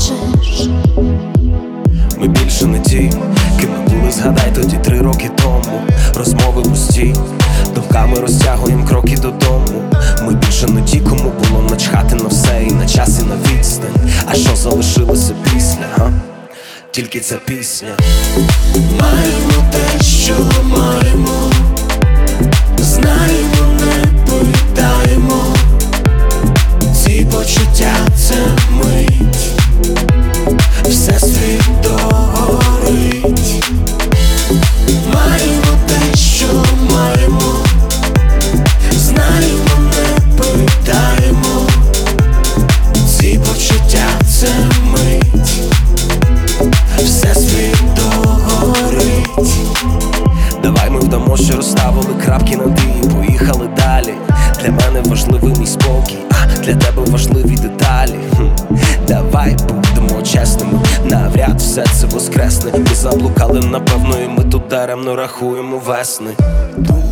скажеш? Ми більше не ті, ким ми були, згадай тоді 3 роки тому. Розмови пусті, думками розтягуєм кроки додому. Ми більше не ті, кому було начхати на все і на час, і на відстань. А що залишилося після, га? Тільки ця пісня. Маємо те, що маємо, знаємо, не питаємо. Ці почуття — це мить, все світ догорить. Маємо те, що маємо, знаємо, не питаємо. Ці почуття — це мить, все світ догорить. Давай ми вдамо, що розставили крапки над «і» і поїхали далі. Для мене важливий мій спокій, а для тебе важливі деталі. Давай будемо чесними, навряд все це воскресне. Ми заблукали, напевно, і ми тут даремно рахуємо весни.